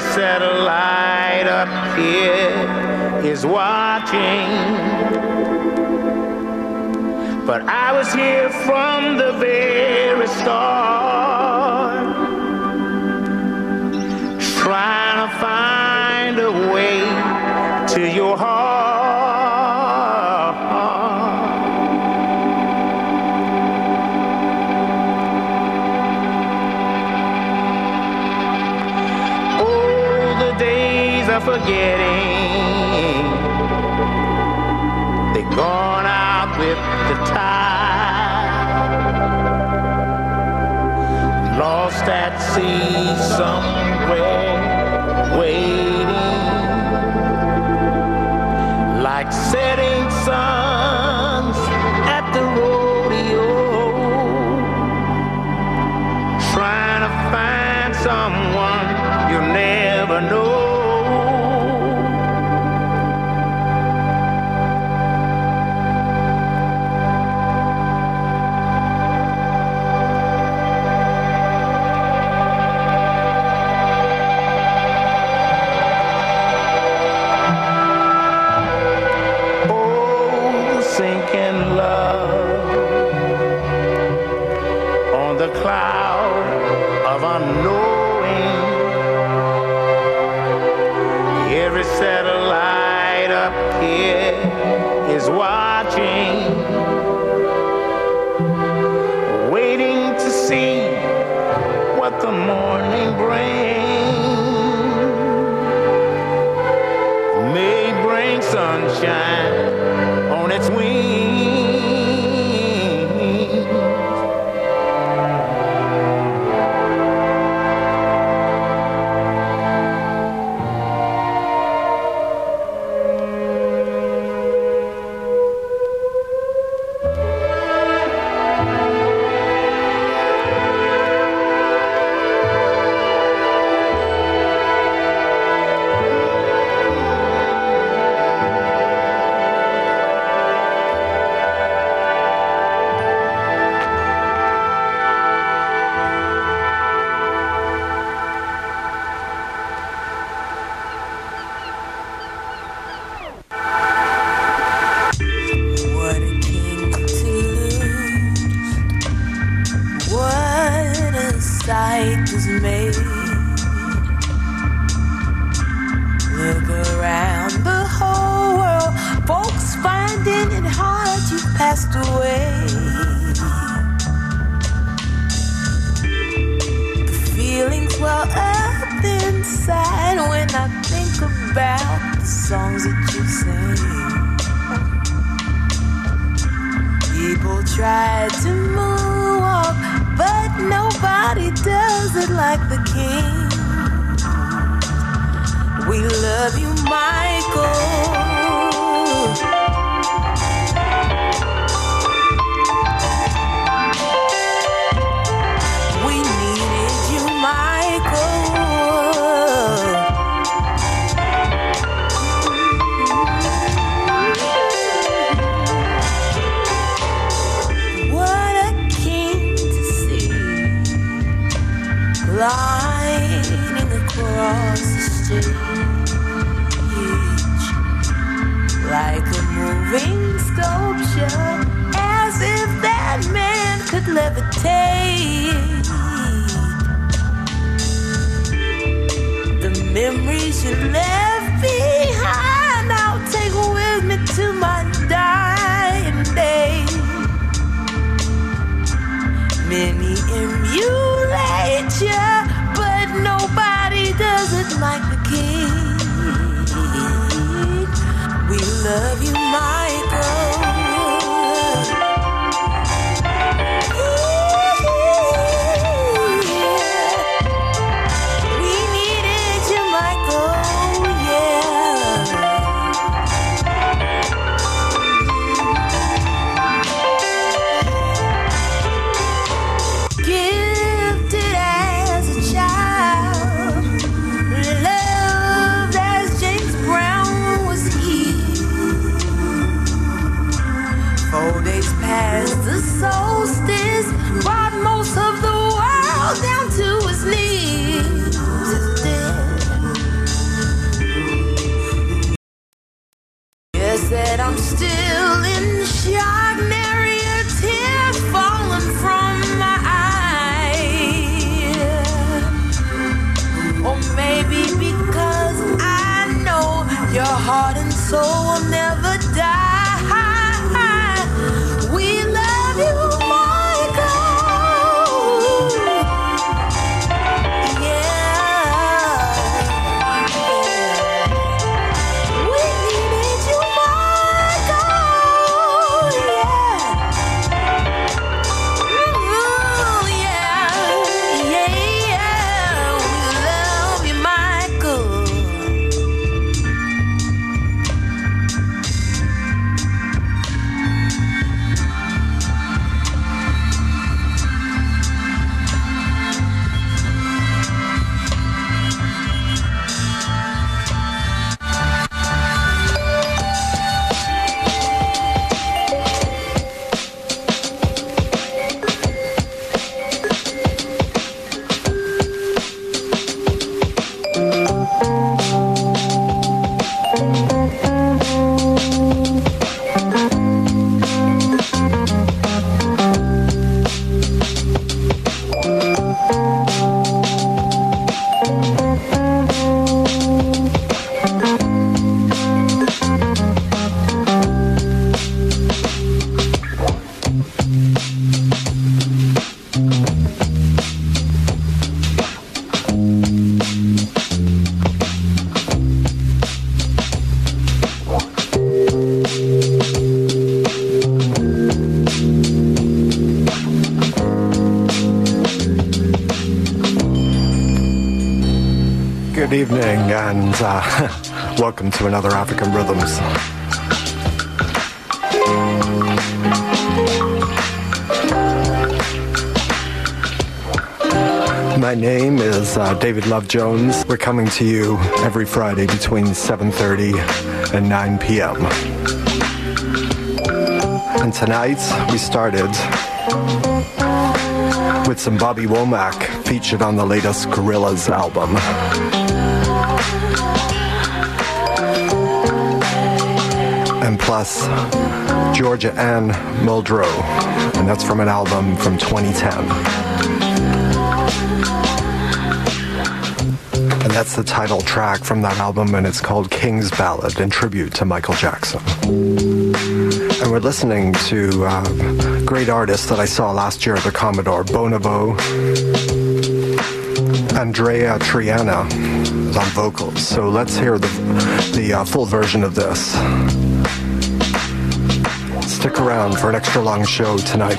satellite up here is watching. But I was here from the very start, trying to find a way to your heart. Oh, the days of forgetting, they're gone out with the tide, lost at sea somewhere, waiting like setting suns at the rodeo, trying to find someone you'll never know. Cloud of unknowing, every satellite up here is watching, waiting to see what the morning brings. May bring sunshine on its wings. soul will never die. We love you, Michael. Yeah. We needed you, Michael. Yeah. Ooh, yeah. Yeah, yeah. We love you, Michael. Good evening and welcome to another African Rhythms. My name is David Love Jones. We're coming to you every Friday between 7:30 and 9 p.m. And tonight we started with some Bobby Womack featured on the latest Gorillaz album. And plus Georgia Ann Muldrow, and that's from an album from 2010. And that's the title track from that album, and it's called King's Ballad in tribute to Michael Jackson. And we're listening to great artists that I saw last year at the Commodore, Bonobo, Andrea Triana is on vocals. So let's hear the full version of this. Stick around for an extra long show tonight.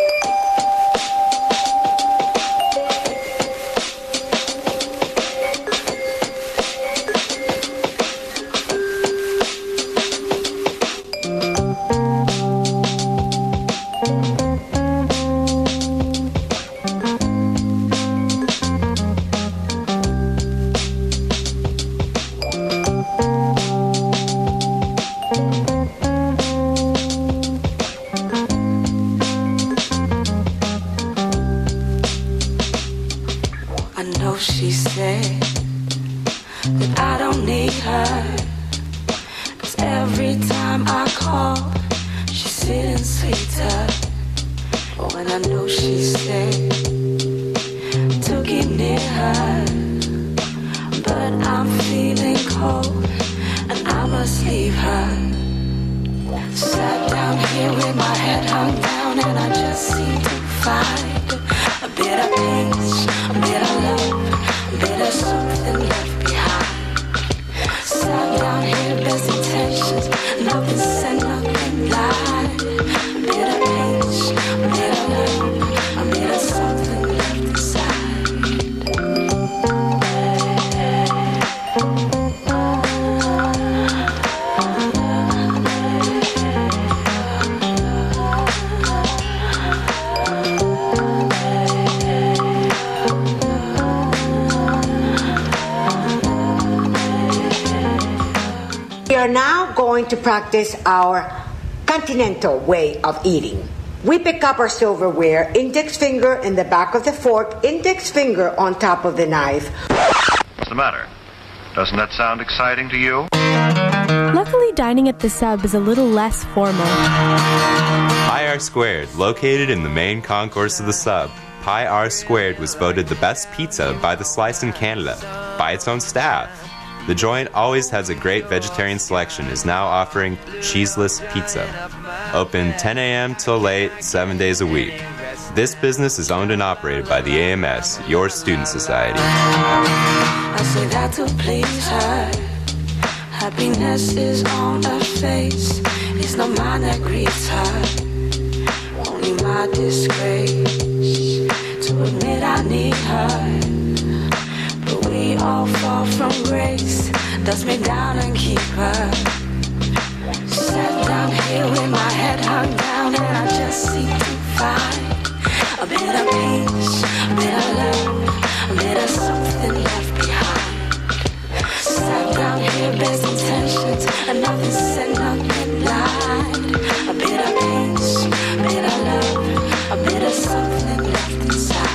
She said that I don't need her, 'cause every time I call, she's sitting sweeter. When I know she said to keep near her, but I'm feeling cold and I must leave her. Sat down here with my head hung down and I just seem to find a bit of peace, a bit of love, a bit of something left behind. Sat down here, best intentions, nothing said, nothing lied. A bit of peace, a bit of love, a bit of something left inside. We are now going to practice our continental way of eating. We pick up our silverware, index finger in the back of the fork, index finger on top of the knife. What's the matter? Doesn't that sound exciting to you? Luckily, dining at the Sub is a little less formal. Pi R Squared, located in the main concourse of the Sub, Pi R Squared was voted the best pizza by The Slice in Canada, by its own staff. The joint always has a great vegetarian selection, is now offering cheeseless pizza. Open 10 a.m. till late, 7 days a week. This business is owned and operated by the AMS, your student society. I say that to please her. Happiness is on her face. It's no mind that greets her. Only my disgrace to admit I need her. But we all fall from grace. Dust me down and keep her. Sat down here with my head hung down, and I just seem to find a bit of peace, a bit of love, a bit of something left behind. Sat down here, best intentions, and nothing said, nothing lied. A bit of peace, a bit of love, a bit of something left inside.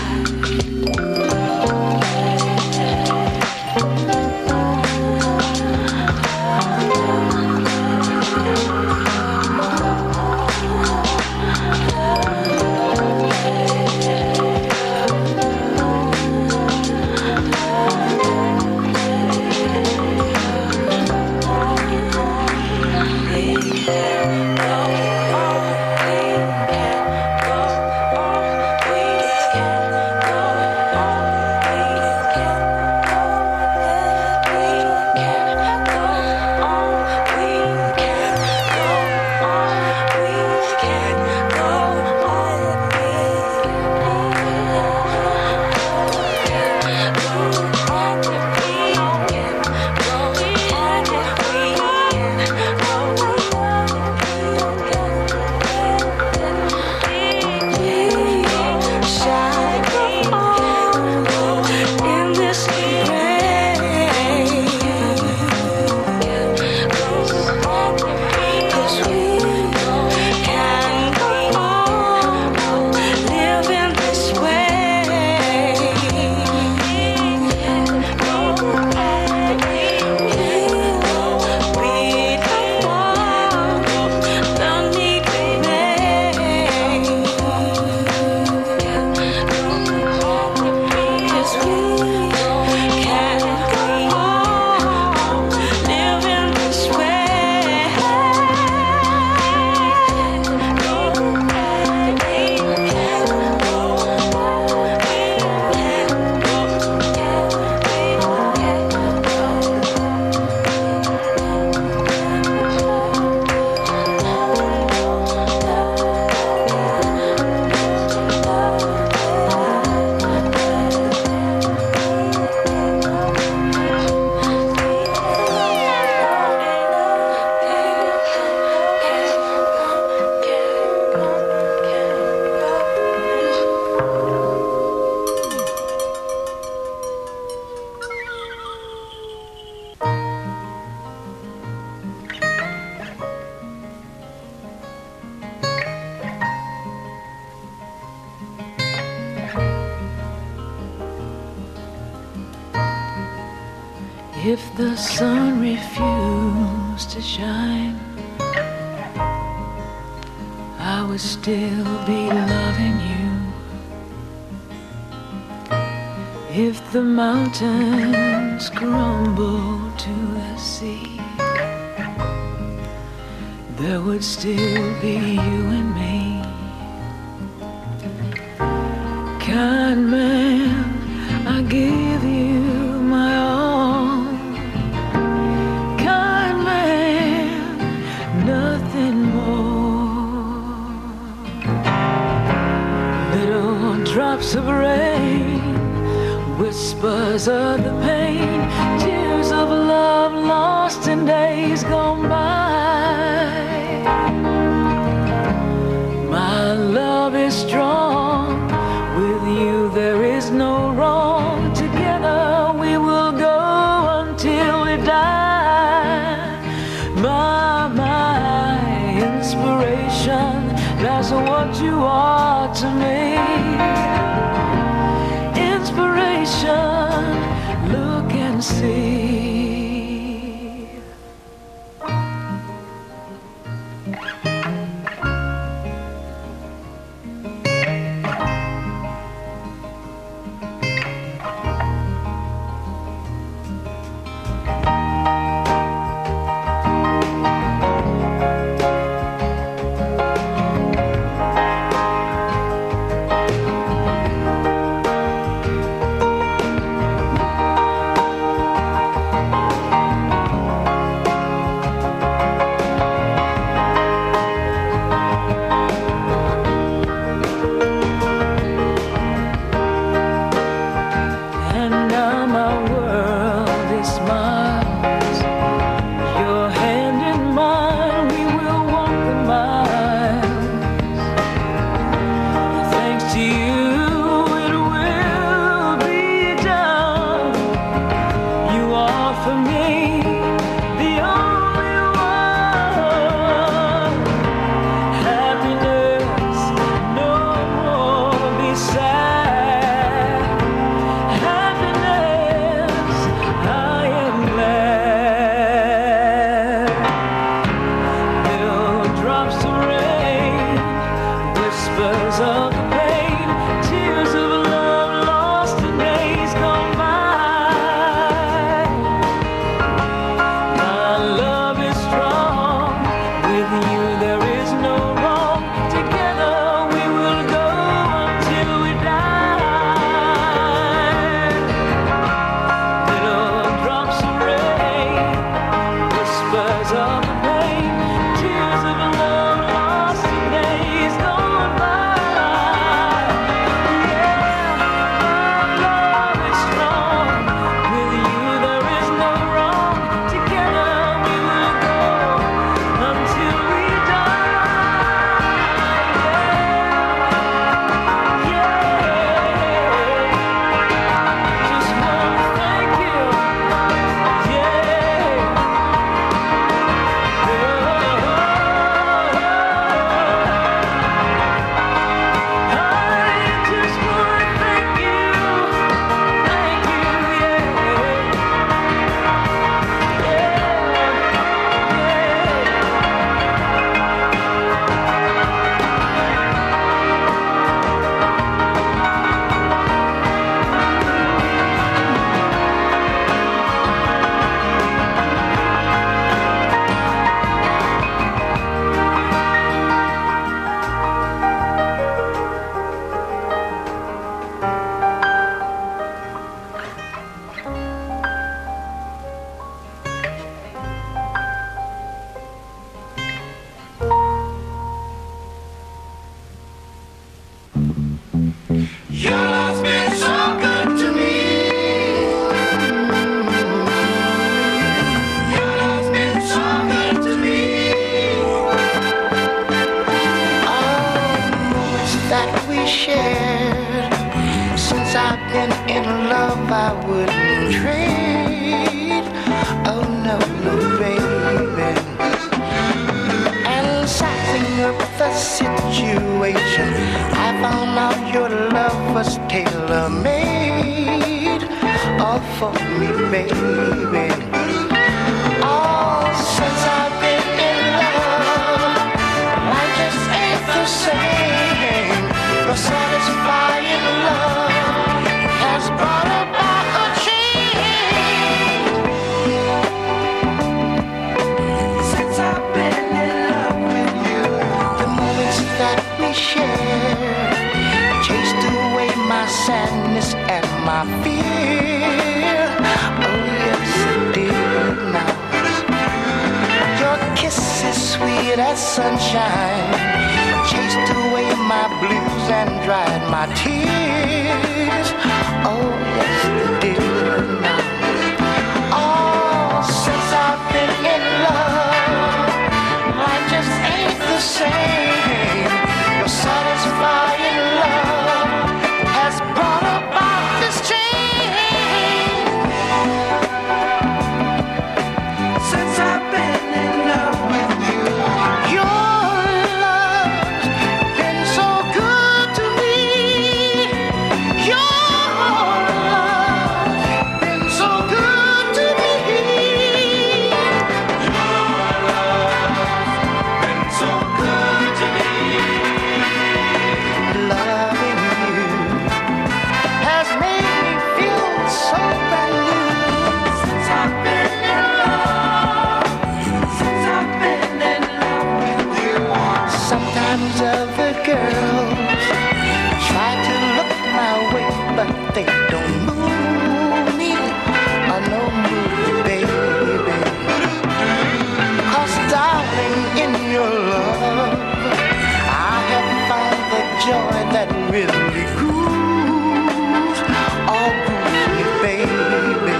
If the sun refused to shine, I would still be loving you. If the mountains crumble to the sea, there would still be you and me. Kind man, I give you my all. Kind man, nothing more. Little drops of rain, whispers of the pain, tears of love lost in days gone by. My love is strong, with you there is no wrong. Together we will go until we die. My inspiration, that's what you are to me. Inspiration, look and see. love I wouldn't trade. Oh no, no, baby. And sizing up the situation, I found out your love was tailor-made. All for me, baby. Oh, since I've been in love, life just ain't the same. The satisfying love has brought about a change. Since I've been in love with you, the moments that we share chased away my sadness and my fear. Oh yes, it did now. Your kiss is sweet as sunshine, chased away my blues and dried my tears. Oh yes, it did now. Oh, since I've been in love, life just ain't the same. Your satisfying love has brought about this change. Since I've been in love with you, your love's been so good to me. Your love's been so good to me. Your love's been so good to me. Loving you has made me feel so brand new. Since I've been in love, since I've been in love with you. Sometimes other girls try to look my way, but they don't move me. I know move, baby. 'Cause darling, in your love, I have found the joy that really grooves, all grooves me, baby.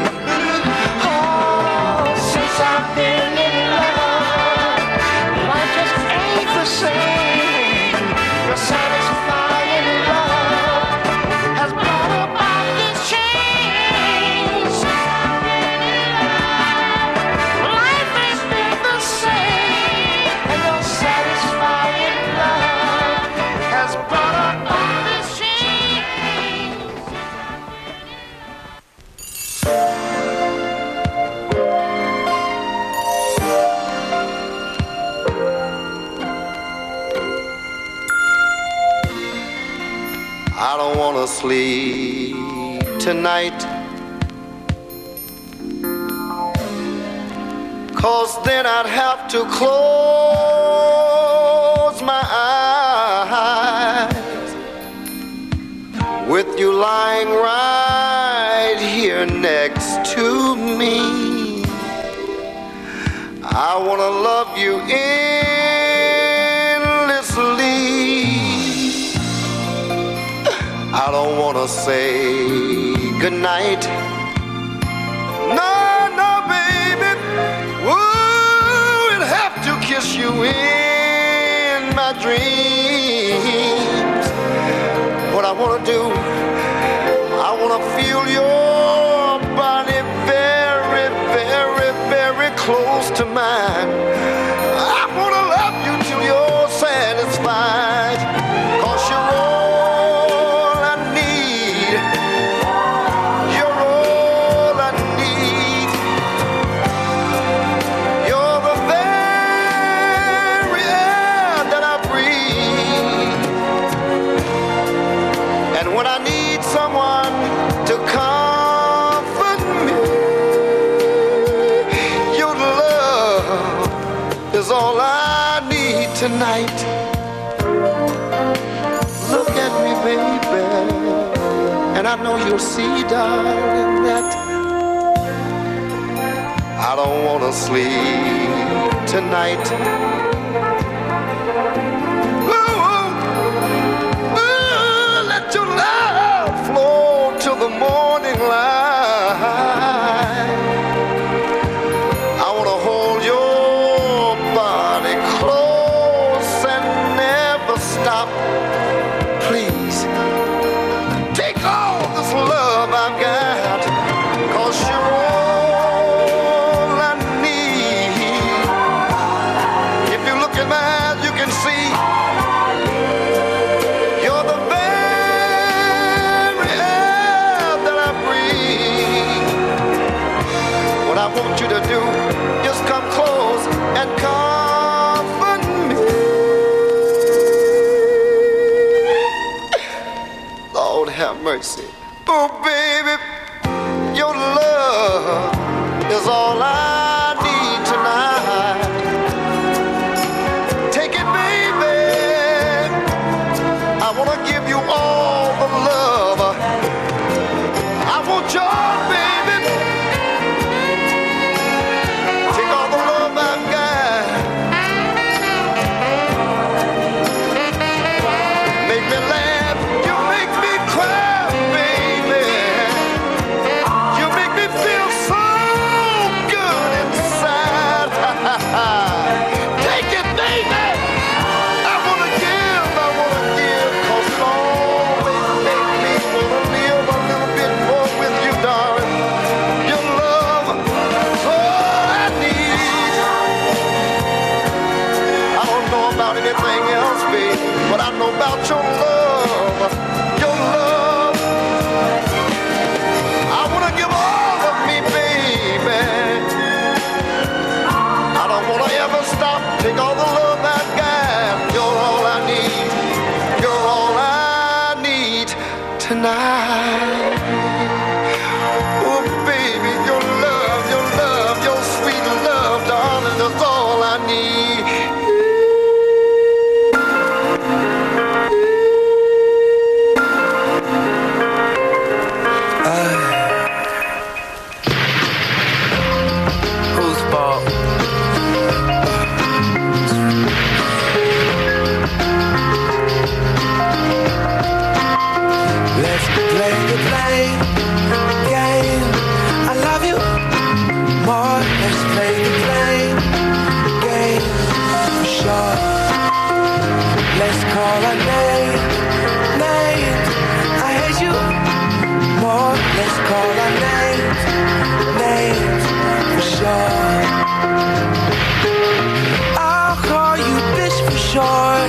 Oh, since I've been in love, life just ain't the same. Your satisfying love has brought about this change. Life ain't been the same, and your satisfying love has brought about this change. I don't wanna sleep tonight, 'cause then I'd have to close my eyes with you lying right here next to me. I wanna love you endlessly. I don't wanna say goodnight. No, no, baby. Would have to kiss you in my dreams. What I wanna do, I wanna feel your body very, very, very close to mine. I wanna love you till you're satisfied. 'Cause you're all I need. You're all I need. You're the very air that I breathe. And when I need someone to comfort me, your love is all I need tonight. Look at me, baby, and I know you'll see, darling, that I don't wanna sleep tonight. Let your love flow till the morning light. I wanna hold your body close and never stop. Please take all this love I've got want you to do is come close and comfort me. Lord have mercy. Oh, baby, your love is all I need tonight. Take it, baby. I want to give you all the love. I want your baby. Take all the love I've got. Make me laugh. You make me cry, baby. You make me feel so good inside. Take it, baby. I wanna give, 'cause it always make me wanna live a little bit more with you, darling. Your love is all I need. I don't know about anything else, baby, but I know about your love. Your love. I wanna give all of me, baby. I don't wanna ever stop. Take all the love I've got. You're all I need. You're all I need tonight. Oh, baby, your love, your sweet love, darling, that's all I need. Whose fault? Let's play the game. I love you more. Let's play the game. For sure. Let's call our names. I hate you more. Let's call our names. For sure. I'll call you bitch for sure.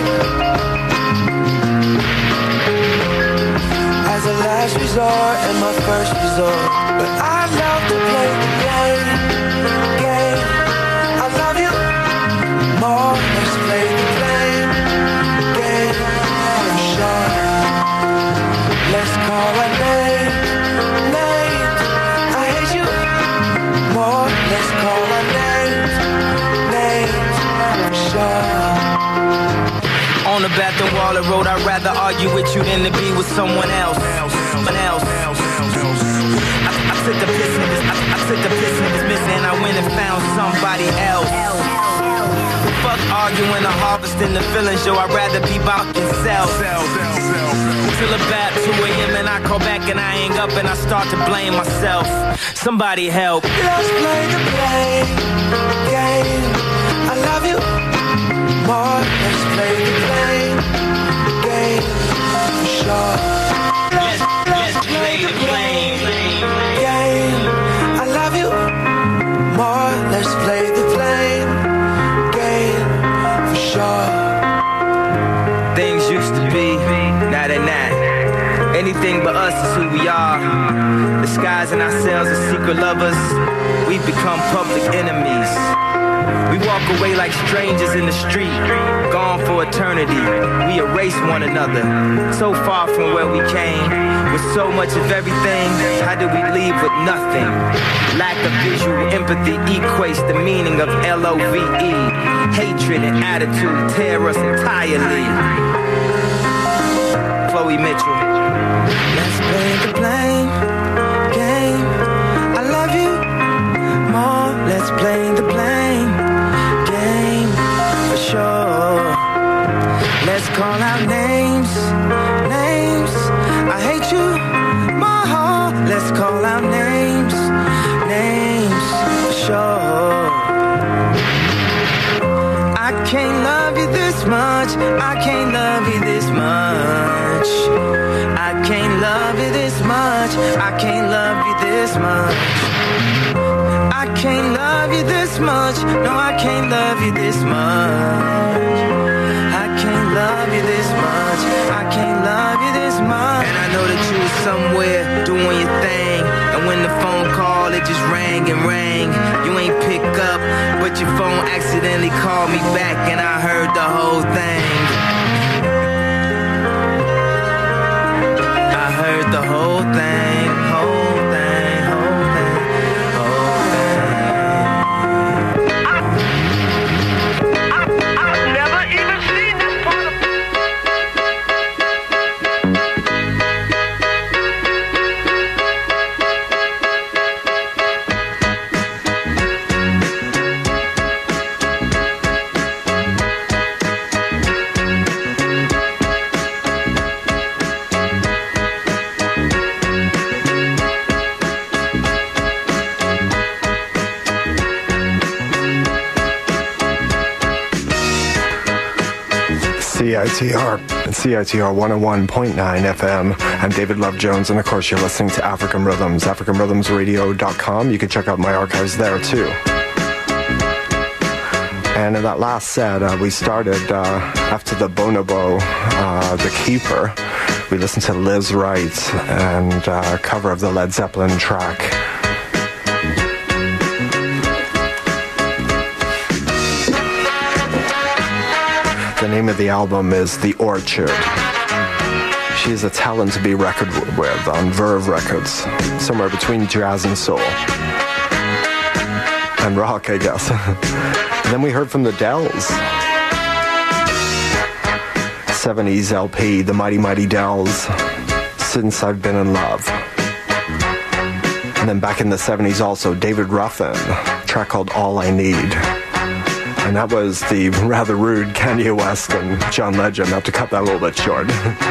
As a last resort and my first resort. But I love to play the game. I love you more. Let's play the game. For sure. Let's call our names. I hate you more. Let's call our names. For sure. On the bathroom wall of road, I'd rather argue with you than to be with someone else. I took a piss in this, I took a piss in this miss and I went and found somebody else. Fuck arguing or harvesting the feelings, yo, I'd rather be about yourself. Till about 2 a.m. and I call back and I hang up and I start to blame myself. Somebody help. Let's play the game. I love you more. Let's play the game. For sure. Let's play the game. I love you more. Let's play the game. For sure. Things used to be, now they're not. Anything but us is who we are. Disguising ourselves as secret lovers, we've become public enemies. We walk away like strangers in the street, gone for eternity. We erase one another, so far from where we came. With so much of everything, how did we leave with nothing? Lack of visual empathy equates the meaning of L-O-V-E. Hatred and attitude tear us entirely. Chloe Mitchell. Let's play the blame game. I love you more. Let's play the blame game for sure. Let's call out names. I hate you more. Let's call out names for sure. I can't love you this much. I can't love you this much. I can't love you this much. I can't love you this much. I can't love you this much. No, I can't love you this much. I can't love you this much. I can't love you this much. And I know that you was somewhere doing your thing. And when the phone call call, it just rang and rang. You ain't pick up, but your phone accidentally called me back, and I heard the whole thing. I heard the whole thing, whole thing, whole thing, whole thing. I've never even seen this part of CITR and CITR 101.9 FM. I'm David Love Jones, and of course you're listening to African Rhythms, AfricanRhythmsRadio.com. You can check out my archives there too. And in that last set, we started after the Bonobo, The Keeper. We listened to Liz Wright and a cover of the Led Zeppelin track. The name of the album is The Orchard. She's a talent to be reckoned with on Verve Records, somewhere between jazz and soul. And rock, I guess. And then we heard from the Dells. 70s LP, The Mighty Mighty Dells, Since I've Been in Love. And then back in the 70s also, David Ruffin, a track called All I Need. And that was the rather rude Kanye West and John Legend. I have to cut that a little bit short.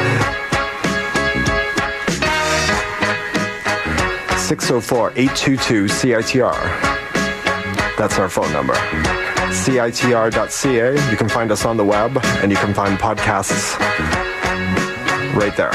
604-822-CITR. That's our phone number. CITR.ca. You can find us on the web, and you can find podcasts right there.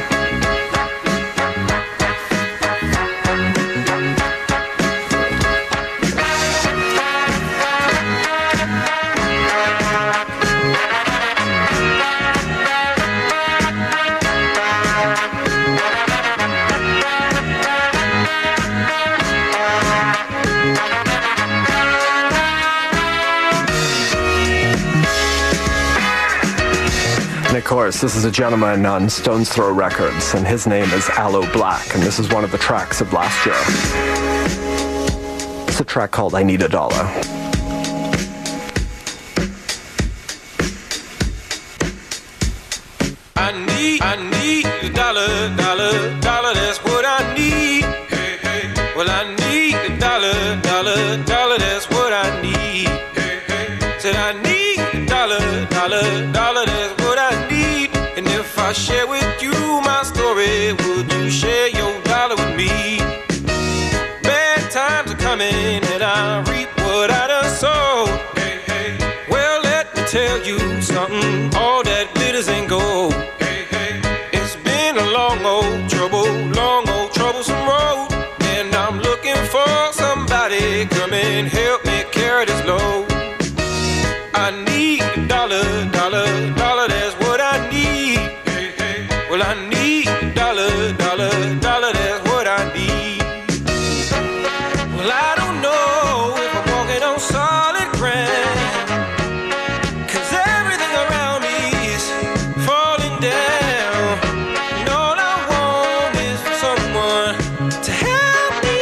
Of course, this is a gentleman on Stones Throw Records, and his name is Aloe Black, and this is one of the tracks of last year. It's a track called I Need a Dollar. I need a dollar, dollar, dollar, that's what I need. Hey, hey. Well, I need a dollar, dollar, dollar, that's what I need. Hey, hey. Said I need a dollar, dollar, dollar, that's what I need. And if I share with you my story, would you share your dollar with me? Bad times are coming and I reap what I done sowed. Hey, hey. Well, let me tell you something, all that glitters ain't gold. Hey, hey. It's been a long old troublesome road, and I'm looking for somebody come and help me carry this load. I need a dollar, dollar, dollar, that's what I need. Hey, hey. Well, I need a dollar, dollar, dollar, that's what I need. Well, I don't know if I'm walking on solid ground, 'cause everything around me is falling down. And all I want is for someone to help me.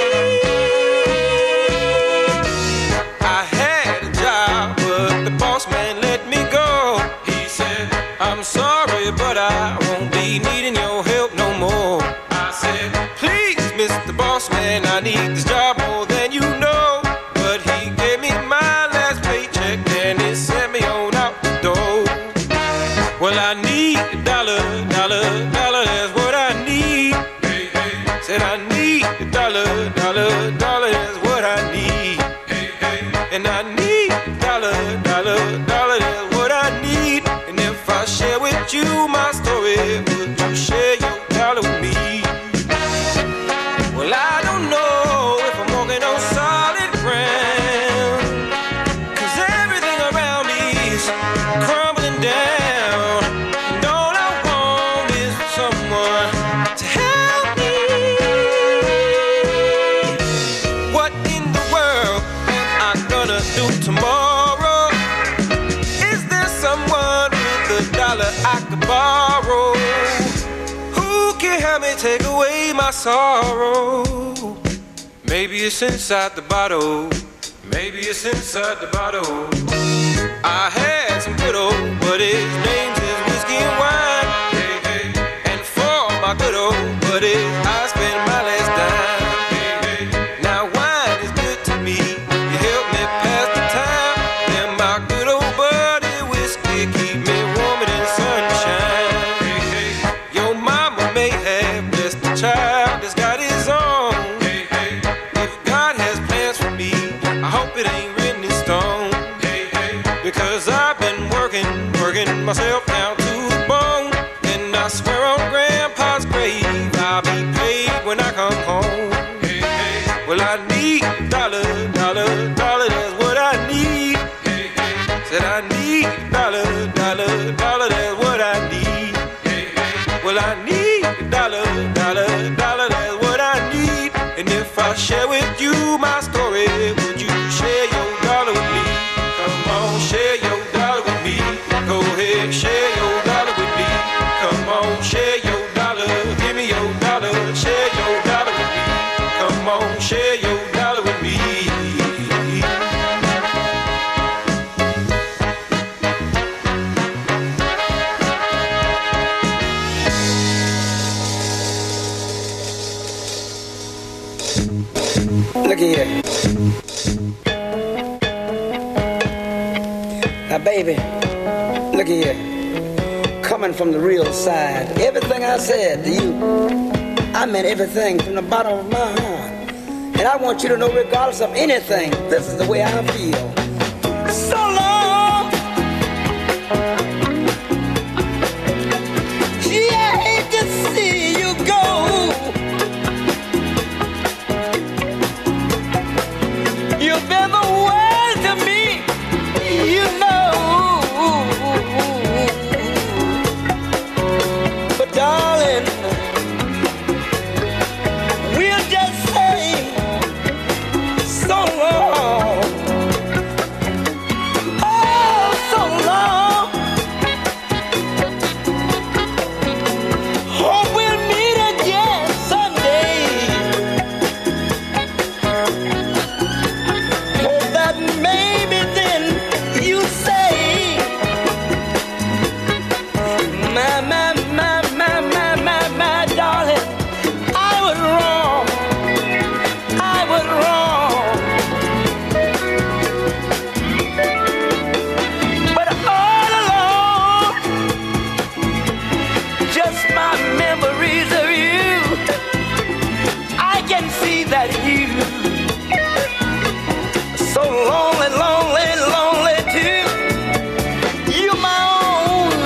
I had a job, but the boss man let me go. He said, I'm sorry, but I won't be needing your help no more. I said, please, Mr. Boss Man, I need this job more than you know. But he gave me my last paycheck and he sent me on out the door. Well, I need a dollar, dollar, dollar, that's what I need. Hey, hey. Said I need a dollar, dollar, dollar, that's what I need. Hey, hey. And I need a dollar, dollar, dollar, that's what I need. And if I share with you my story, would you share your dollar with me? Well, I don't know if I'm walking on solid ground, 'cause everything around me is crumbling down. And all I want is someone to help me. borrow. Who can help me take away my sorrow? Maybe it's inside the bottle. Maybe it's inside the bottle. I had some good old buddies, names is whiskey and wine. Hey, hey. And for my good old buddies, I spent my last dime. Hey, hey. Now wine is good to me. You help me pass the time. And my good old buddy whiskey keep me warmer than sunshine. Hey, hey. Your mama may have blessed the child that's got his own. Hey, hey. If God has plans for me, I hope it ain't written in stone. Hey, hey. Because I've been working myself down to the bone. And I swear on Grandpa's grave, I'll be paid when I come home. Hey, hey. Well, I need dollar, dollar, dollar, that's what I need. Hey, hey. Said I need dollar, dollar, dollar, that's what I need. Hey, hey. Well, I need dollar, dollar, dollar, that's what I need. And if I share with you my story, would you share your dollar with me? Come on, share your dollar with me. Go ahead, share your dollar with me. Come on, share your dollar. Give me your dollar. Share your dollar with me. Come on, share your dollar with me. Look here. Now, baby, look here. Coming from the real side, everything I said to you, I meant everything from the bottom of my heart. And I want you to know, regardless of anything, this is the way I feel. So long. Gee, I hate to see you go. You've been the world to me, you know. But darling, we'll just say so long. Oh, so long. Hope we'll meet again someday. Hope that maybe then you say, my darling, I was wrong. I was wrong. But all along, just my memories of you, I can see that you so lonely, lonely, lonely too. You my own.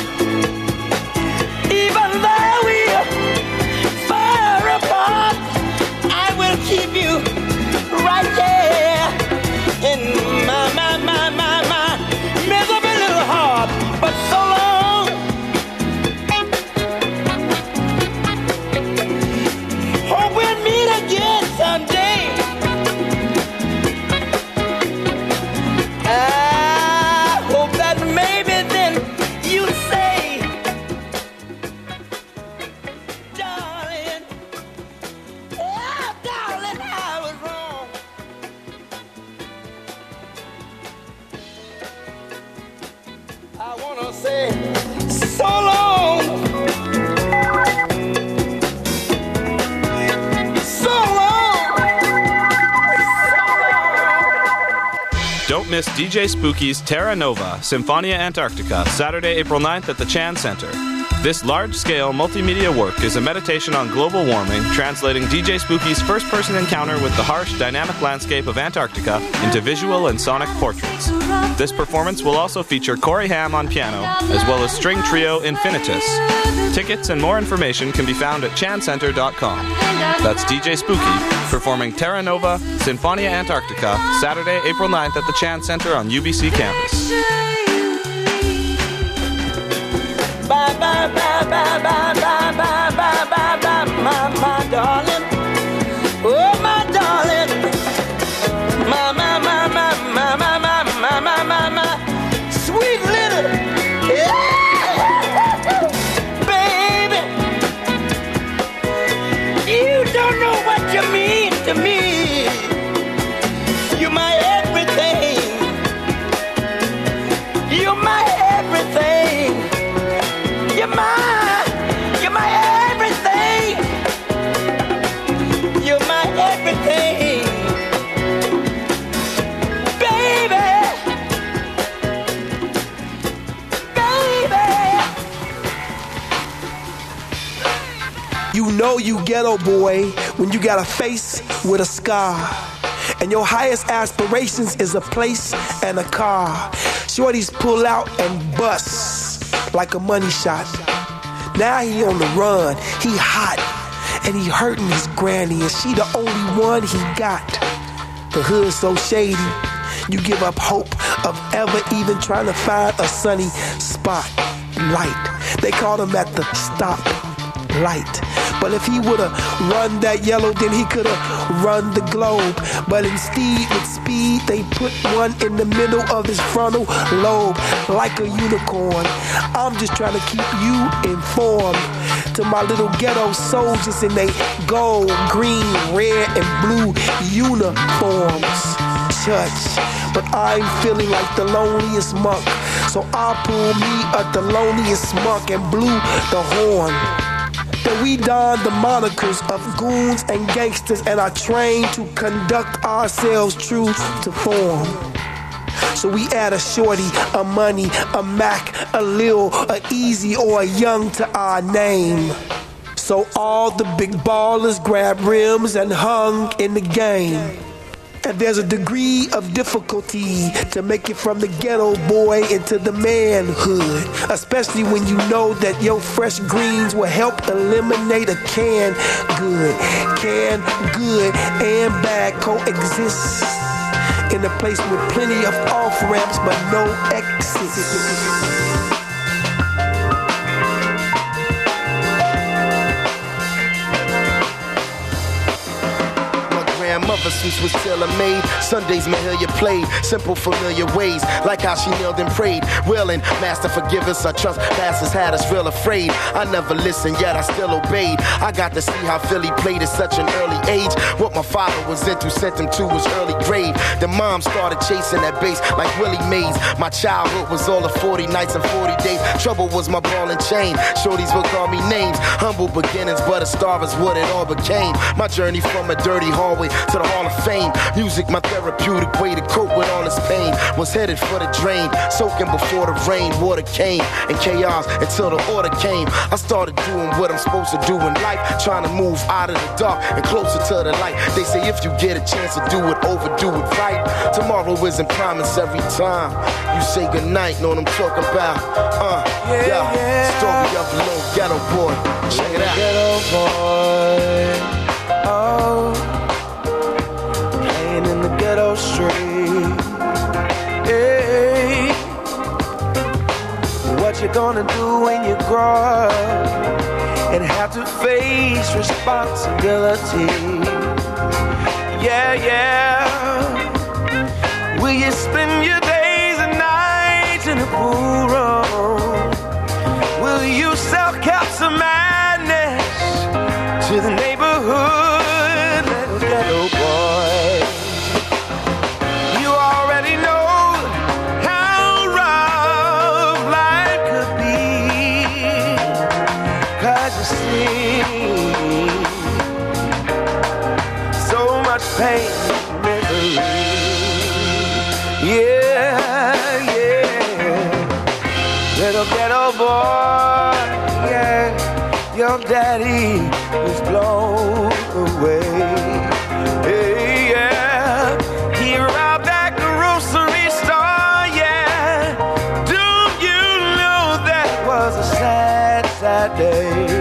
Even though we're far apart, I will keep you right there in my miserable little heart. But so long. Hope we'll meet again someday. I hope that maybe then you say, darling, oh, darling, I was wrong. I wanna say so long. So long. Don't miss DJ Spooky's Terra Nova, Symphonia Antarctica, Saturday, April 9th at the Chan Center. This large-scale multimedia work is a meditation on global warming, translating DJ Spooky's first-person encounter with the harsh, dynamic landscape of Antarctica into visual and sonic portraits. This performance will also feature Corey Hamm on piano, as well as string trio Infinitus. Tickets and more information can be found at chancenter.com. That's DJ Spooky, performing Terra Nova, Symphonia Antarctica, Saturday, April 9th at the Chan Center on UBC campus. Bye, bye, bye, bye, bye, bye, bye, bye, bye, bye, my darling. Oh, my darling. My sweet little. Yeah. to me. You're my everything. You're my everything. You're my everything. You're my everything. Baby. You know you ghetto boy when you got a face with a scar, and your highest aspirations is a place and a car. Shorties pull out and bust like a money shot. Now he on the run, he hot, and he hurting his granny, and she the only one he got. The hood so shady, you give up hope of ever even trying to find a sunny spot. Light, they called him at the stop light. But if he would've run that yellow, then he could've run the globe. But instead, with speed, they put one in the middle of his frontal lobe, like a unicorn. I'm just trying to keep you informed. To my little ghetto soldiers in they gold, green, red, and blue uniforms. Church, but I'm feeling like the loneliest monk. So I pull me a Thelonious Monk and blew the horn. That we don the monikers of goons and gangsters and are trained to conduct ourselves true to form. So we add a shorty, a money, a Mac, a Lil, a Easy, or a Young to our name. So all the big ballers grab rims and hung in the game. And there's a degree of difficulty to make it from the ghetto boy into the manhood, especially when you know that your fresh greens will help eliminate a canned good. Canned good and bad coexist in a place with plenty of off-ramps but no exits. Mother suits was tailor-made. Sundays Mahalia played simple familiar ways, like how she knelt and prayed, willing, Master forgive us, our trespasses had us real afraid. I never listened, yet I still obeyed. I got to see how Philly played at such an early age. What my father was into sent him to his early grave. Then mom started chasing that bass like Willie Mays. My childhood was all of 40 nights and 40 days. Trouble was my ball and chain. Shorties would call me names. Humble beginnings, but a star is what it all became. My journey from a dirty hallway to the Hall of Fame. Music, my therapeutic way to cope with all this pain. Was headed for the drain, soaking before the rain. Water came and chaos until the order came. I started doing what I'm supposed to do in life, trying to move out of the dark and closer to the light. They say if you get a chance to do it, overdo it right. Tomorrow isn't promised every time. You say goodnight, know what I'm talking about. Yeah. Story of a little ghetto boy. Check it out. Ghetto boy. Oh. In the ghetto street. Hey, what you gonna do when you grow up and have to face responsibility? Yeah. Will you spend your days and nights in the pool room? Will you sell caps of madness to the neighborhood little ghetto boy? So much pain, misery. Yeah. Little ghetto boy, yeah. Your daddy was blown away. Hey, yeah. He robbed that grocery store, yeah. Do you know that was a sad day?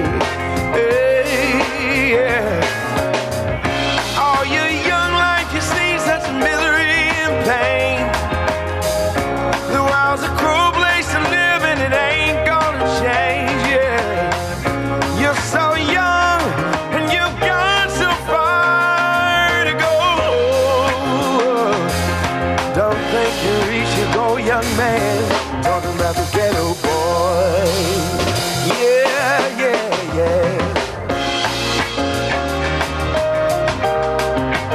Talking about the ghetto boy. Yeah.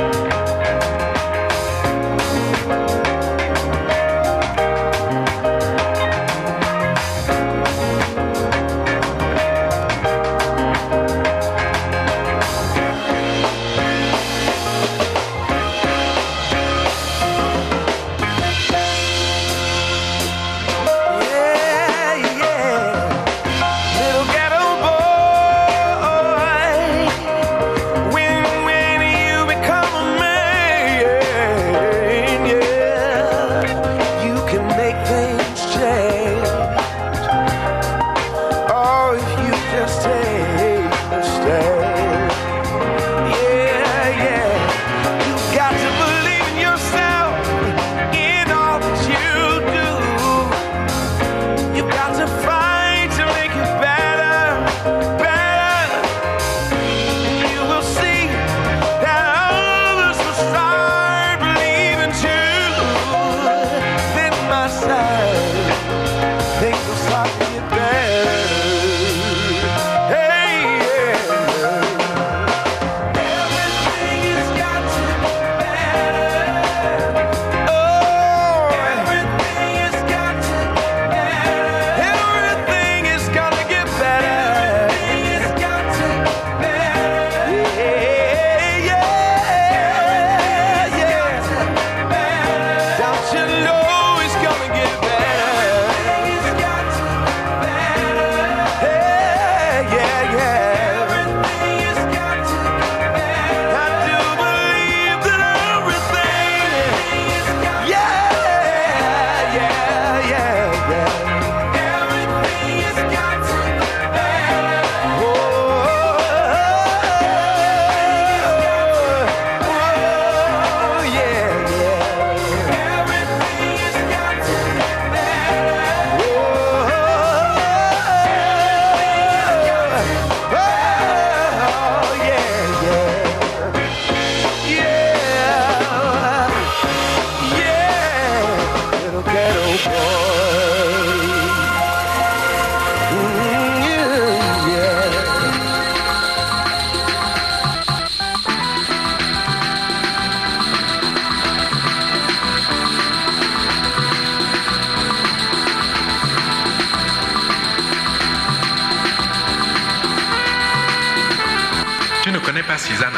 Susanna.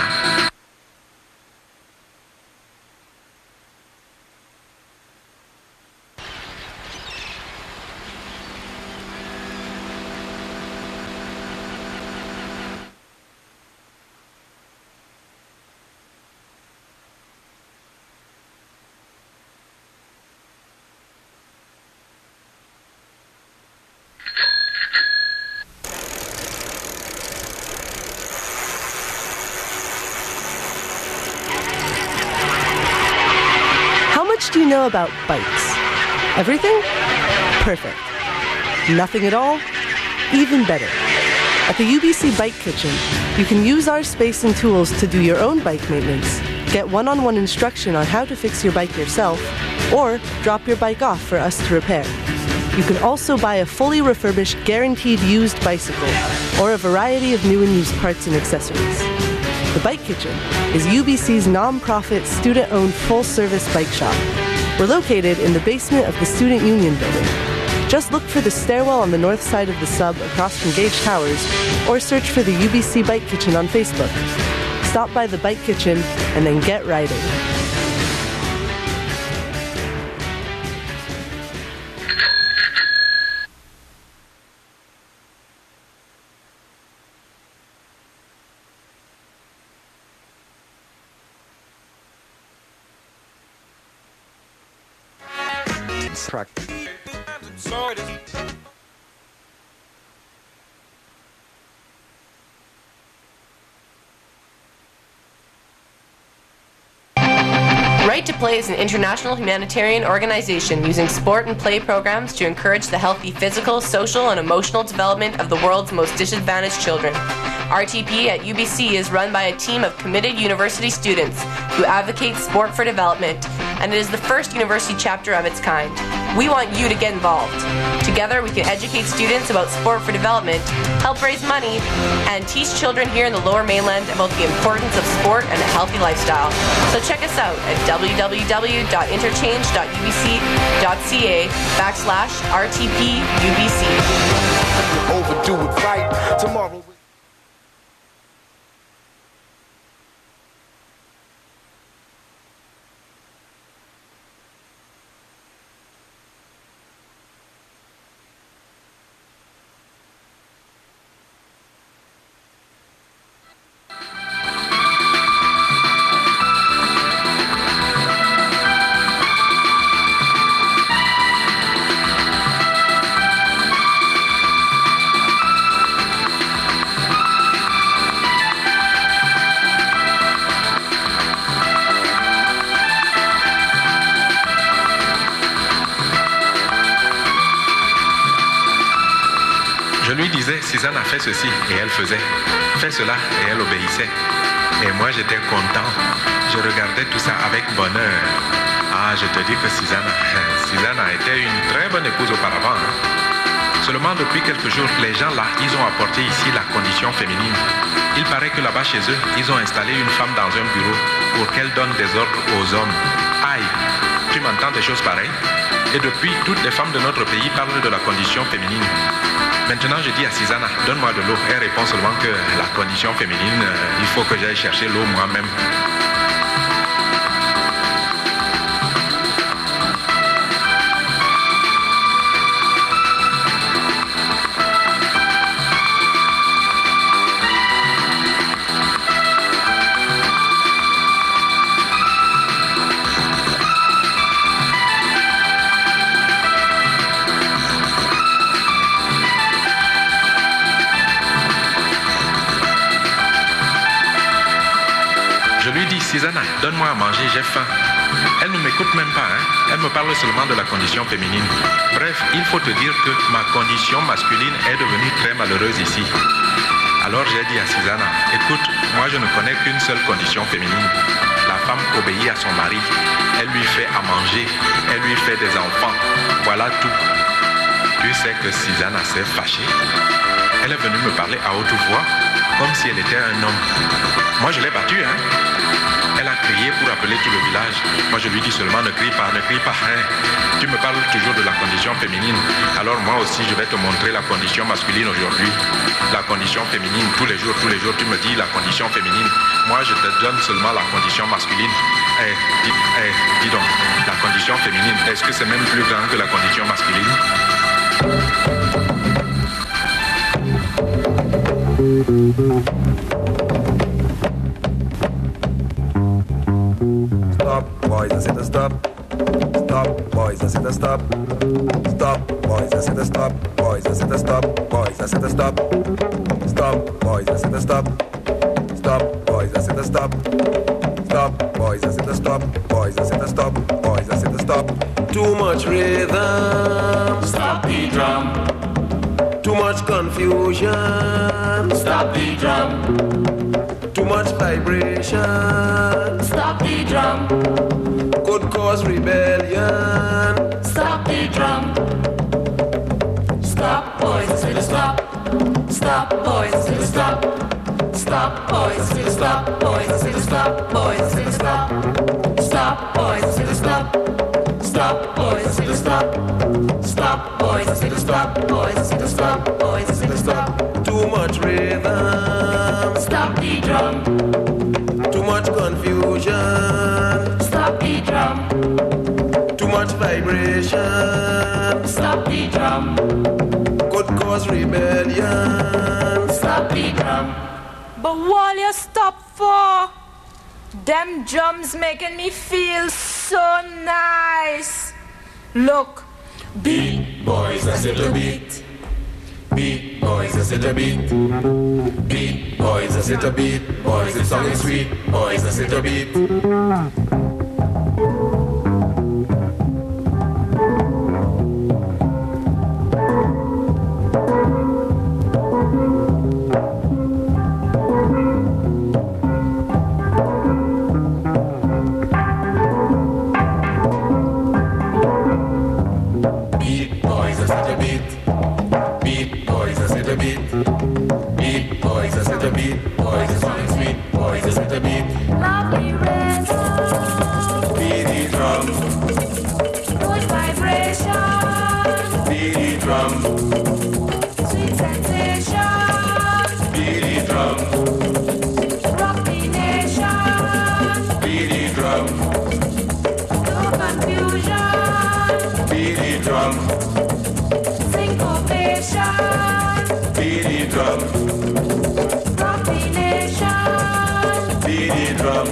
What do you know about bikes? Everything? Perfect. Nothing at all? Even better. At the UBC Bike Kitchen, you can use our space and tools to do your own bike maintenance, get one-on-one instruction on how to fix your bike yourself, or drop your bike off for us to repair. You can also buy a fully refurbished, guaranteed used bicycle, or a variety of new and used parts and accessories. The Bike Kitchen is UBC's non-profit, student-owned, full-service bike shop. We're located in the basement of the Student Union building. Just look for the stairwell on the north side of the sub across from Gage Towers, or search for the UBC Bike Kitchen on Facebook. Stop by the Bike Kitchen and then get riding. Track. Right to Play is an international humanitarian organization using sport and play programs to encourage the healthy physical, social, and emotional development of the world's most disadvantaged children. RTP at UBC is run by a team of committed university students who advocate sport for development, and it is the first university chapter of its kind. We want you to get involved. Together, we can educate students about sport for development, help raise money, and teach children here in the Lower Mainland about the importance of sport and a healthy lifestyle. So check us out at www.interchange.ubc.ca/RTPUBC. Overdo it right tomorrow. Je lui disais, Suzanne a fait ceci et elle faisait, fait cela et elle obéissait. Et moi j'étais content, je regardais tout ça avec bonheur. Ah, je te dis que Suzanne a été une très bonne épouse auparavant. Seulement depuis quelques jours, les gens là, ils ont apporté ici la condition féminine. Il paraît que là-bas chez eux, ils ont installé une femme dans un bureau pour qu'elle donne des ordres aux hommes. Aïe, tu m'entends des choses pareilles? Et depuis, toutes les femmes de notre pays parlent de la condition féminine. Maintenant, je dis à Susanna, donne-moi de l'eau. Elle répond seulement que la condition féminine, il faut que j'aille chercher l'eau moi-même. Susanna, donne-moi à manger, j'ai faim. Elle ne m'écoute même pas, hein. Elle me parle seulement de la condition féminine. Bref, il faut te dire que ma condition masculine est devenue très malheureuse ici. Alors j'ai dit à Susanna, écoute, moi je ne connais qu'une seule condition féminine. La femme obéit à son mari. Elle lui fait à manger. Elle lui fait des enfants. Voilà tout. Tu sais que Susanna s'est fâchée. Elle est venue me parler à haute voix, comme si elle était un homme. Moi je l'ai battue, hein. Elle a crié pour appeler tout le village. Moi je lui dis seulement ne crie pas, hein. Tu me parles toujours de la condition féminine. Alors moi aussi je vais te montrer la condition masculine aujourd'hui. La condition féminine, tous les jours tu me dis la condition féminine. Moi je te donne seulement la condition masculine. Dis donc, la condition féminine, est-ce que c'est même plus grand que la condition masculine? Stop, boys, I said to stop. Stop, boys, I said to stop. Stop, boys, I said to stop. Boys, I said to stop. Boys, I said to stop. Stop, boys, I said to stop. Stop, boys, I said to stop. Stop, boys, I said to stop. Boys, I said to stop. Boys, I said to stop. Too much rhythm. Stop the drum. Too much confusion. Stop the drum. Too much vibration. Stop the drum. Could cause rebellion. Stop the drum. Stop, boys, I say to stop. Stop, boys, I say to stop. Stop, boys, I say to stop. Boys, I say to stop. Boys, I say to stop. Stop, boys, I say to stop. Stop, boys, I say to stop. Stop, boys, I say to stop. Boys, I say to stop. Boys, I say to stop. Too much rhythm. Stop the drum. Too much confusion. Stop the drum. Too much vibration. Stop the drum. Could cause rebellion. Stop the drum. But what you stop for? Them drums making me feel so nice. Look. Beat, boys, I said the beat. Beat, boys, I said the beat. Beat, boys, I said the beat. Boys, the song is sweet. Boys, I said the beat. Lovely rhythm. Beat the drum. Good vibration. Beat the drum. Sweet sensation. Beat the drum. Rock the nation. Beat the drum. No confusion. Beat the drum. Syncopation. Beat the drum. Rock the nation. Beat the drum.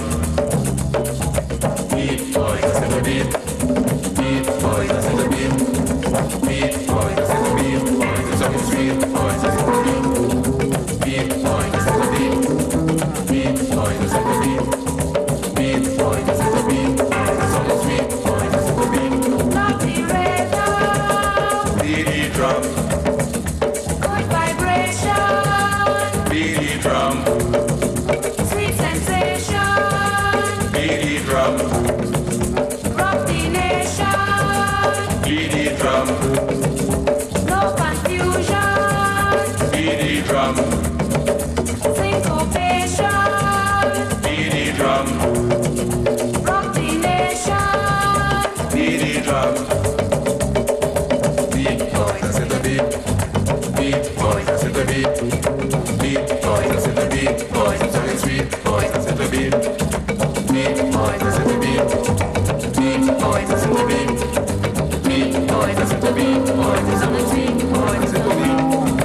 Beat, boys, I said the beat. Beat, boys, I said the beat. Beat, boys, I said the beat. Boys, the song is sweet. Boys, I said the beat. Beat, boys, I said the beat. Beat, boys, I said the beat. Beat, boys, I said the beat. Boys, the song is sweet. Boys, I said the beat. Lovely rhythm. Beat the drum. Good vibration. Beat the drum. Sweet sensation. Beat the drum. Rock the nation. Beat the drum. No confusion. Beat the drum. Syncopation. Beat the drum. Rock the nation. Beat the drum. Beat, boys, I said the beat. Beat, boys, I said the beat. Beat, boys, I said the beat. Boys, the song is sweet. Boys, I said the beat. Beat, boys, I said the beat. Beat, boys, I said the beat. Beat, boys, I said the beat. Boys, the song is sweet. Boys, I said the beat.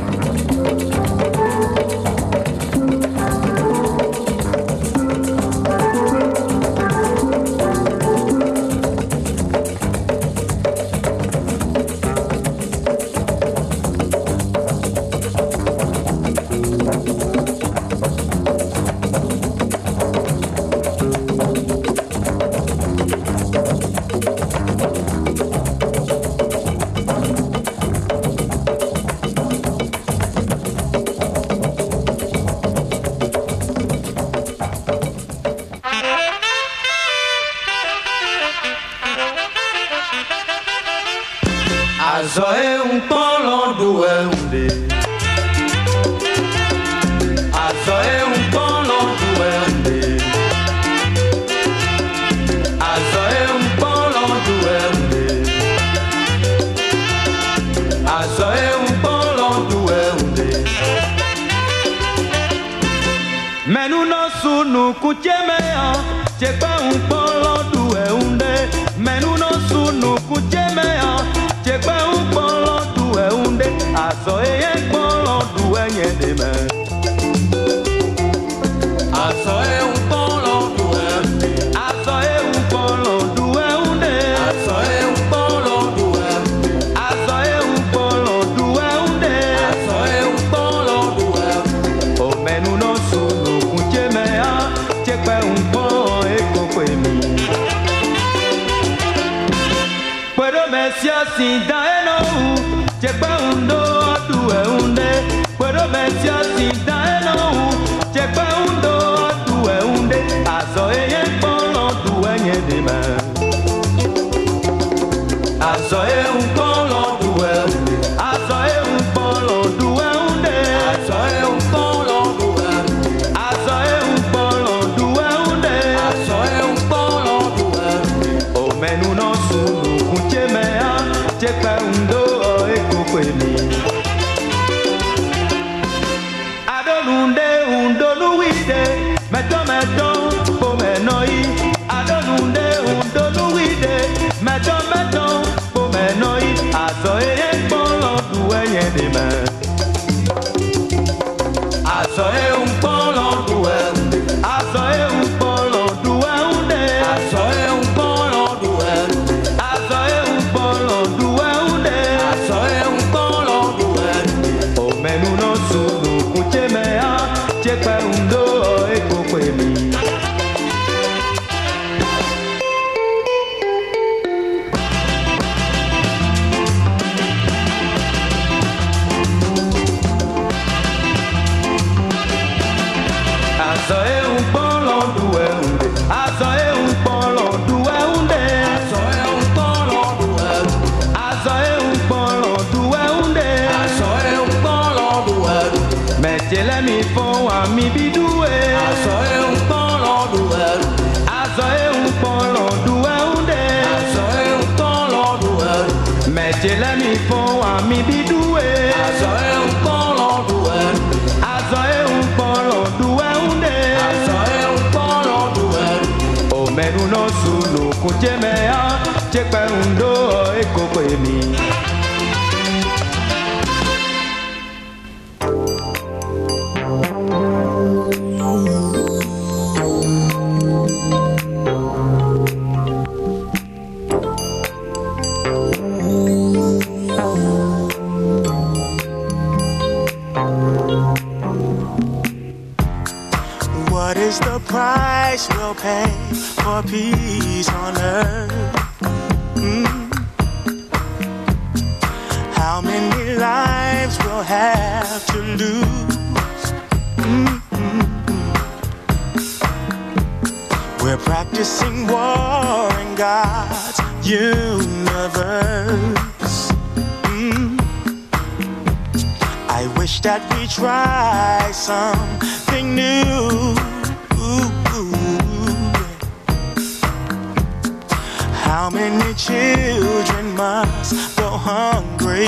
Azoe polo duwe unde. Azoe polo duwe unde. sunu kuchemea chekpa unkpolo duwe unde menu no sunu kuchemea chekpa unkpolo duwe unde aso eye kpolo duwe nyedeme aso eye unkpolo duwe unde aso eye unkpolo duwe unde aso eye unkpolo duwe unde aso eye unkpolo duwe unde aso eye unkpolo duwe unde o menu no sunu kuchemea chekpa unkpolo ekokwe mi puedo mesia sin daeno chekpa undo duwe unde puedo mesia sin daeno chekpa undo duwe unde aso eye kpolo duwe nyedeme aso eye unkpolo duwe unde aso eye unkpolo duwe unde aso eye unkpolo duwe unde aso eye unkpolo duwe unde aso eye unkpolo duwe unde o menu no sunu kuchemea chekpa undo ekokwe mi adonunde undonuwide meto pomenoi adonunde undonuwide meto pomenoi aso eye kpolo duwe nyedeme aso eye unkpolo duwe unde aso eye unkpolo duwe unde aso eye unkpolo duwe unde aso eye unkpolo duwe unde aso eye unkpolo duwe unde o menu no sunu kuchemea chekpa undo ekokwe mi aso eye unkpolo duwe unde aso eye unkpolo duwe unde aso eye unkpolo duwe unde aso eye unkpolo duwe unde aso eye unkpolo duwe unde mejele mi fo wa mi biduwe aso eye unkpolo duwe unde aso eye unkpolo duwe unde aso eye unkpolo duwe unde mejele mi fo wa mi biduwe aso eye unkpolo duwe unde aso eye unkpolo duwe unde aso eye unkpolo duwe unde o menu no sunu kuchemea chekpa undo ekokwe mi What is the price we'll pay for peace on earth? How many lives we'll have to lose? We're practicing war in God's universe. I wish that we try something new. How many children must go hungry?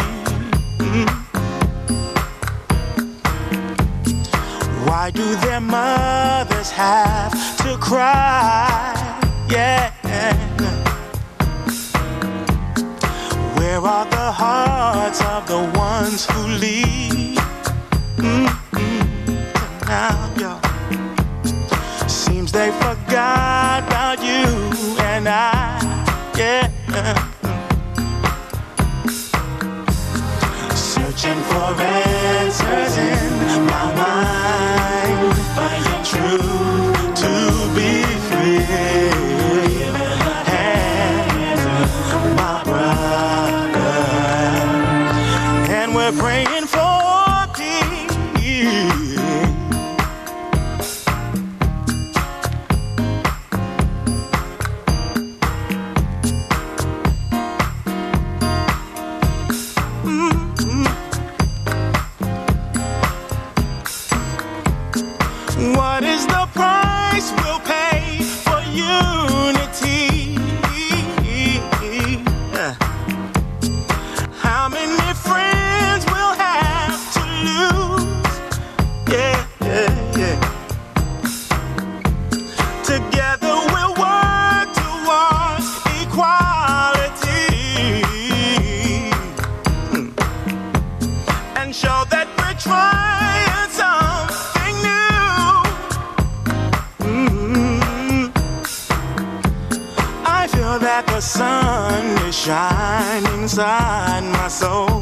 Why do their mothers have to cry? Yeah. Where are the hearts of the ones who lead? Now, y'all. Seems they forgot about you and I. Yeah. Searching for answers in my mind. Finding truth to be free. And my brother. And we're praying for peace. that the sun is shining inside my soul.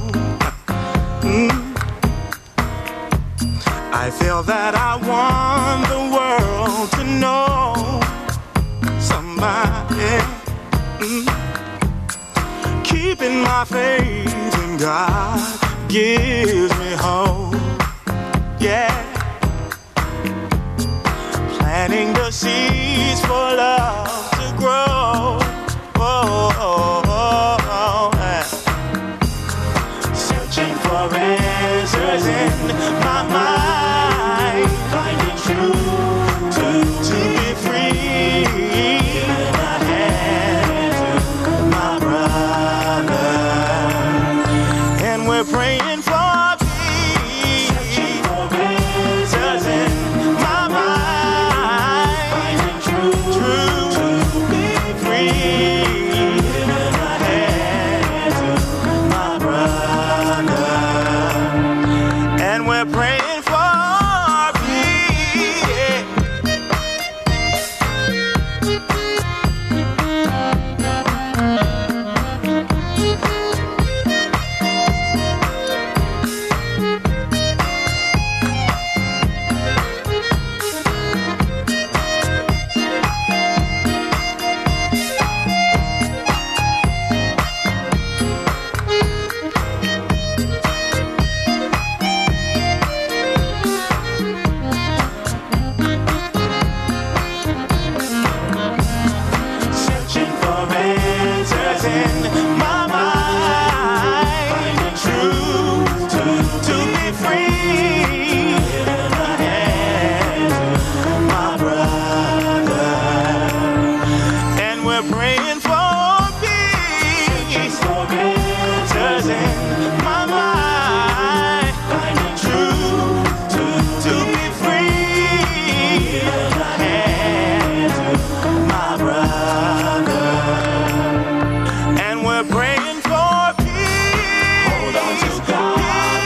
I feel that I want the world to know somebody. Keeping my faith in God gives me hope. Yeah. Planting the seeds for love to grow. Yeah. Searching for answers in my mind, finding truth to be free. Giving a hand to my brother, and we're praying for peace. Searching for answers in my mind, finding truth to be free. Giving a hand to my brother, and we're praying for peace. Searching for answers in my mind, finding truth to be free. Giving a hand to my brother, and we're praying for peace. For answers in my mind, finding truth to be free. Giving a hand to my brother, and we're praying for peace. Hold on to God's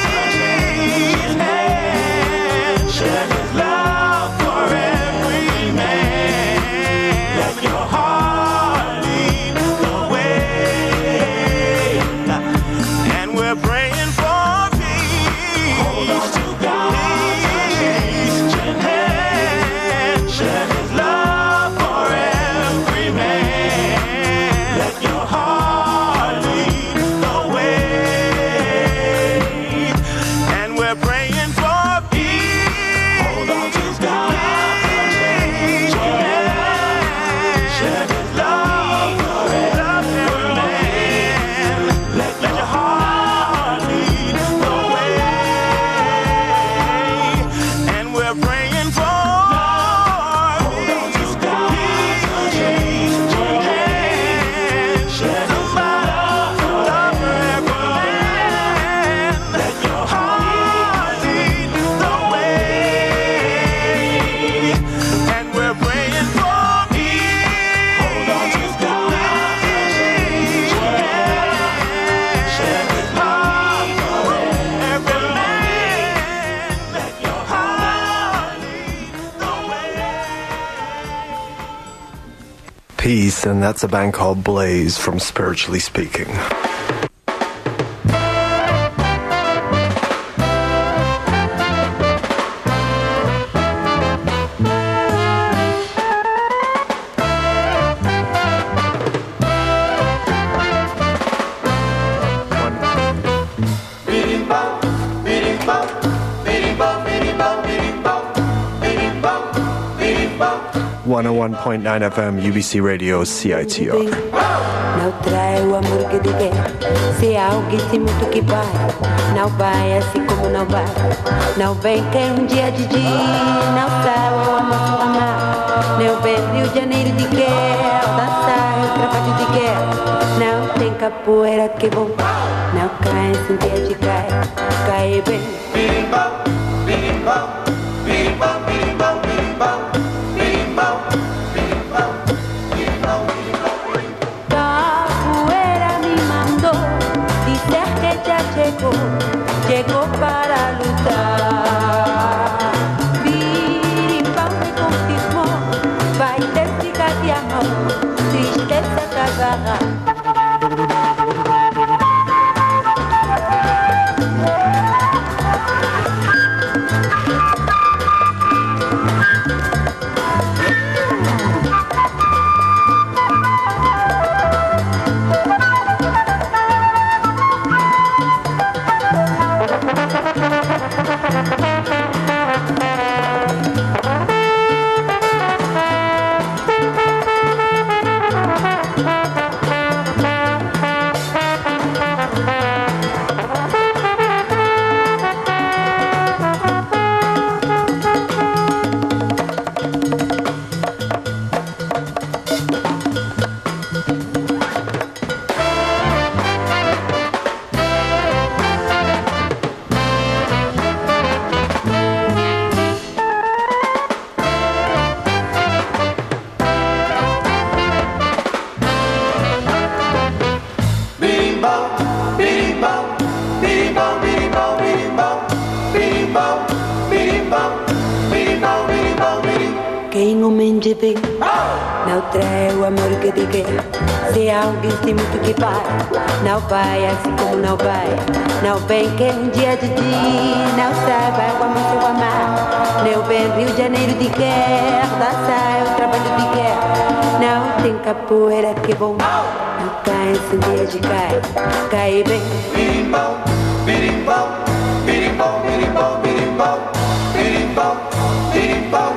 hand, share His love for every man. Let your heart lead the way, and we're praying for peace. Hold on to God's hand, share His love for every man. Let your heart lead the way, and we're praying for peace. Hold on to God's hand, share His love for every man. Let your heart lead the way, and we're praying for. Hold on to God's hand, share His love for every man. Let your heart lead the way, and we're praying for peace. Hold on to God's hand, share His love for every man. Let your heart lead the way. Peace, and that's a band called Blaze from Spiritually Speaking. Bidimbo, bidimbo, bidimbo, bidimbo, bidimbo, bidimbo, bidimbo. 101.9 FM, UBC Radio, CITR. Não trai o amor que te quer. Se alguém se muito que vai, não vai assim como não vai. Não vem quer dia de dia, não sabe o amor se amar. Não vem Rio de Janeiro de quer, dançar o trabalho de quer. Não tem capoeira que bom, não cai sem ter de cai, cai bem. Bidimbo, bidimbo, bidimbo, bidimbo, bidimbo, bidimbo, bidimbo, bidimbo, bidimbo. Capoeira me mandou dizer que já chegou para lutar. Birimbau me confirmou, vai ter ficar de amor. tristeza cavarra. Quem o mente vê, não trai o amor que te quer. Se alguém tem muito que para, não vai assim como não vai. Não vem que um dia de dia, não saiba como se amar. Não vem Rio de Janeiro de quer, dançar é o trabalho de quer. Não tem capoeira que é bom, não cai sem dia de cai. Cai bem. Birimbau, birimbau, birimbau, birimbau, birimbau, birimbau, birimbau.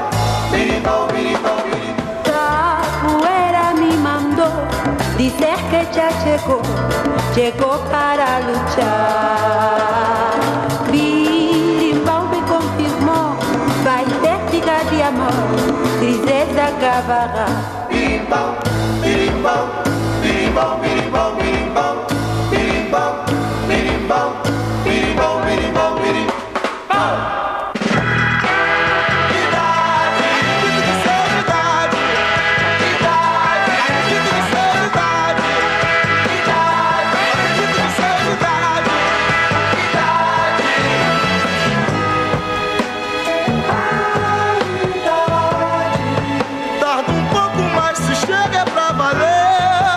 Capoeira me mandou dizer que já chegou para luchar. Birimbau me confirmou, vai ter diga de amor, tristeza cavarra. Birimbau, birimbau, birimbau, birimbau, birimbau, birimbau, birimbau, birimbau, birimbau, birimbau. Tarda um pouco, mas se chega é pra valer.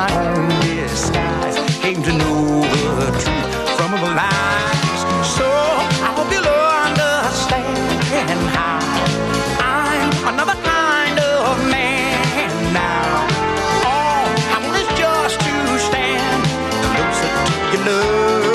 my own disguise. Came to know the truth from the lies. So I hope you'll understand how I'm another kind of man now. All I want is just to stand closer to your love.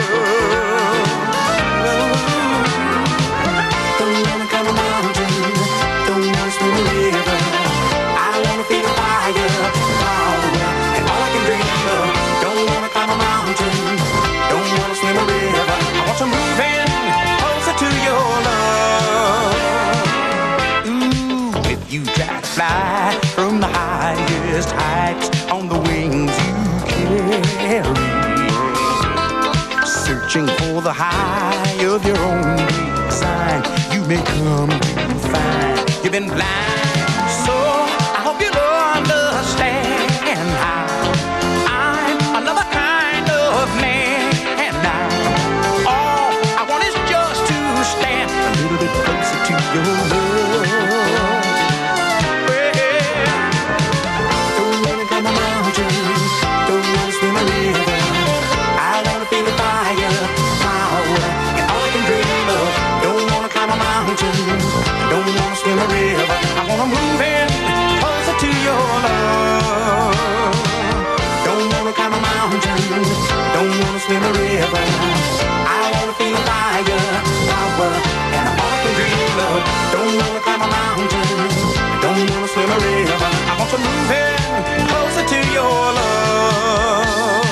Don't wanna climb a mountain, don't wanna swim a river. I wanna feel fire, power, and all I can dream of. Don't wanna climb a mountain, don't wanna swim a river. I want to move in closer to your love. Ooh, if you try to fly from the highest heights on the wings you carry, searching for the high of your own big sign, you may come to find you've been blind. So I hope you'll understand how I'm another kind of man now. All I want is just to stand a little bit closer to your love. Well, don't wanna climb a mountain, don't wanna swim a river. I wanna feel the fire, power, and all I can dream of. Don't wanna climb a mountain, don't wanna swim a river. I wanna move in closer to your love. Don't wanna climb a mountain, don't wanna swim a river. I wanna feel fire, power, and all I can dream of. Don't wanna climb a mountain, don't wanna swim a river. I want to move in closer to your love.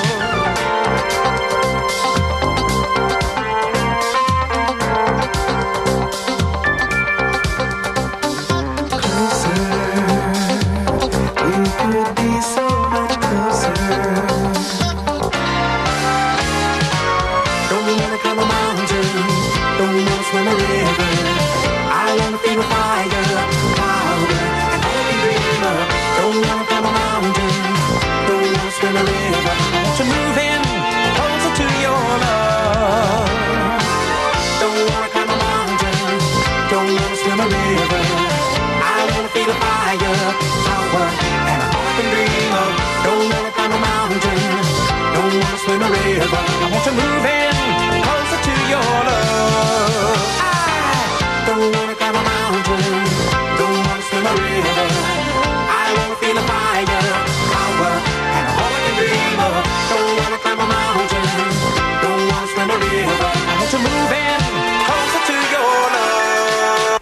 To move in closer to your love. Don't wanna climb a mountain, don't wanna swim a river. I wanna feel the fire, power, and all I can dream of. Don't wanna climb a mountain, don't wanna swim a river. I want to move in closer to your love. I don't wanna climb a mountain, don't wanna swim a river. I wanna feel the fire, power, and all I can dream of. Don't wanna climb a mountain, don't wanna swim a river. I want to move in closer to your love.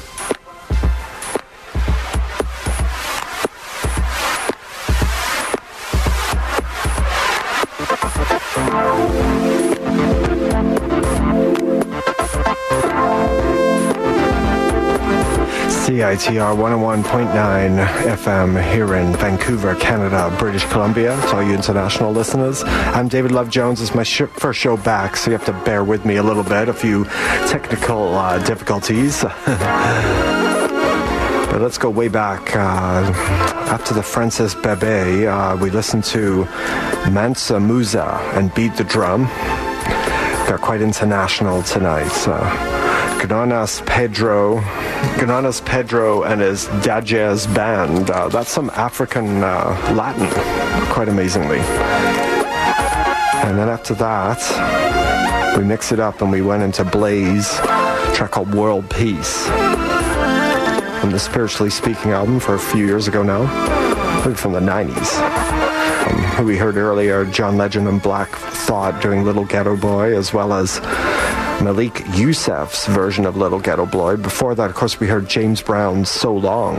CITR 101.9 FM here in Vancouver, Canada, British Columbia. To all you international listeners, I'm David Love Jones. It's my first show back, so you have to bear with me a little bit. A few technical difficulties. But let's go way back. After the Francis Bebe, we listened to Mansa Musa and Beat the Drum. Got quite international tonight. Gananas Pedro and his Dajez band. That's some African Latin, quite amazingly. And then after that, we mixed it up and we went into Blaze, a track called World Peace, from the Spiritually Speaking album for a few years ago now, I think from the 90s. Who we heard earlier, John Legend and Black Thought doing Little Ghetto Boy, as well as Malik Yousef's version of Little Ghetto Boy. Before that, of course, we heard James Brown's So Long.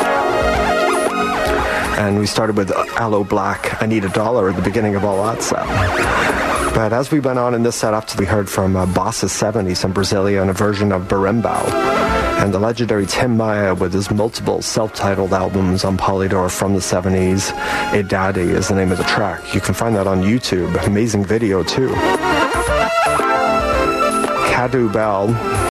And we started with Aloe Black, I Need a Dollar at the beginning of all that set. But as we went on in this set, after we heard from Bossa 70, some Brasilia, and a version of Berimbau. And the legendary Tim Maia with his multiple self-titled albums on Polydor from the 70s. Idadi is the name of the track. You can find that on YouTube. Amazing video, too. Cadu Bell